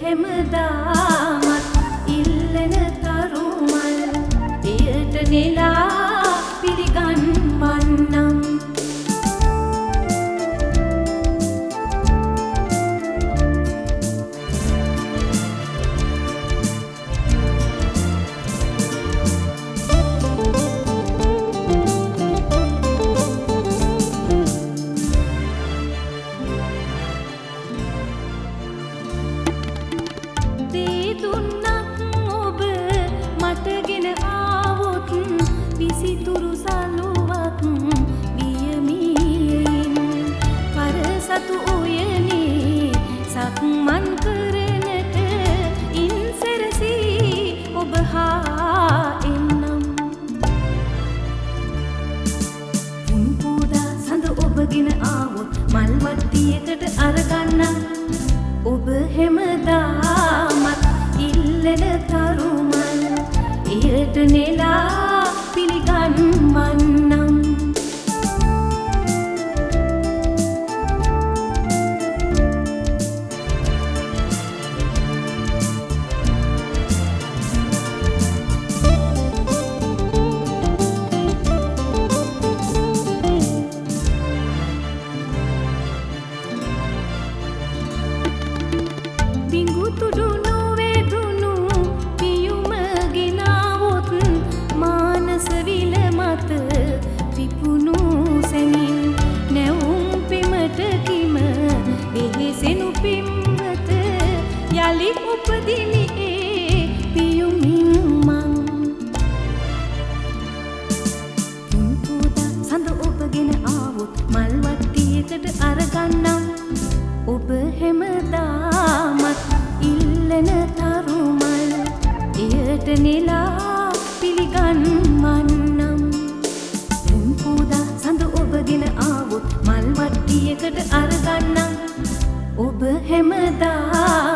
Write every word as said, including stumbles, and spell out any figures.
හැමදාමත් ඉල්ලන තරුමල් එයට නෙලා පිළිගන්වන්නම්. සක්මන් කරනට ඉන් සැරසී ඔබ හා එන්නම්. උන් පෝදා සඳ ඔබගෙන ආවොත් මල් වට්ටියකට අරගන්නම්. ඔබ හැමදාමත් ඉල්ලන තරුමල් එයට නෙලා පිළිගන්වන්නම්. පිඟුතුඩු නොවැදුණු පියුම ගෙනාවොත් මානස විල මත පිපුණු සැනින් නැවුම් පෙමට කිම වෙහෙසෙනු පිම්වත යලි උපදිමි ඒ පියුමින් මං. උන් පෝදා සඳ ඔබගෙන ආවොත් මල් වට්ටියකට අරගන්නම්. ඔබ හැමදාමත් ඉල්ලන තරුමල් එයට නෙලා පිළිගන්වන්නම්. උන් පෝදා සඳ ඔබගෙන ආවොත් මල් වට්ටියකට අරගන්නම්. ඔබ හැමදා